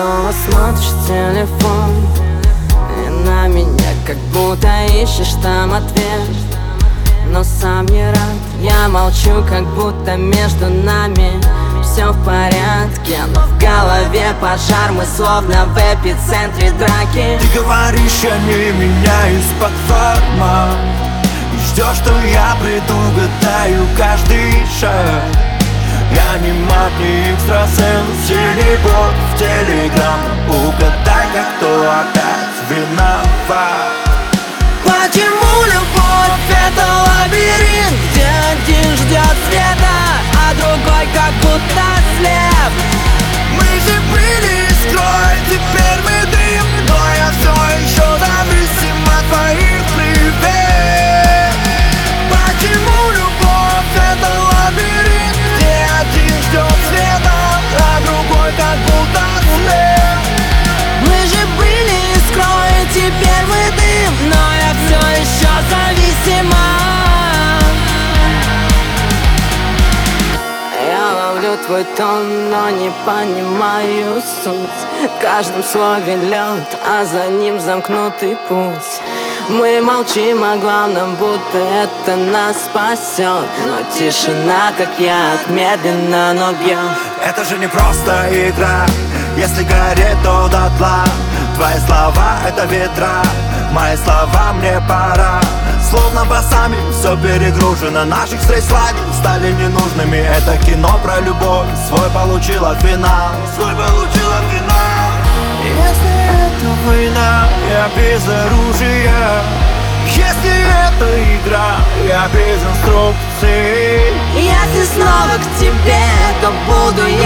снова смотришь в телефон, и на меня как будто ищешь там ответ, но сам не рад. Я молчу, как будто между нами все в порядке, но в голове пожар, мы словно в эпицентре драки. Ты говоришь, я не меняюсь под форму, и ждешь, что я предугадаю каждый шаг. Я не маг, не экстрасенс, не бот в телеграм. Угадай-ка, кто опять виноват. Почему любовь это лабиринт, где один ждет света, а другой как будто слеп? Мы же были искрой, теперь мы дым, но я все еще зависим от твоих привет. Почему любовь это лабиринт, где один ждет света, а другой как будто слеп? Мы же были искрой, теперь мы дым, но я все еще зависима. Я ловлю твой тон, но не понимаю суть. В каждом слове лед, а за ним замкнутый путь. Мы молчим о главном, будто это нас спасет, но тишина, как яд, медленно, но бьет. Это же не просто игра, если гореть, то дотла. Твои слова — это ветра, мои слова — мне пора. Словно басами все перегружено, наших встреч лагерь стали ненужными. Это кино про любовь, свой получила финал, свой получила финал. Если это война, я без оружия. Если это игра, я без инструкций. Если снова к тебе, то буду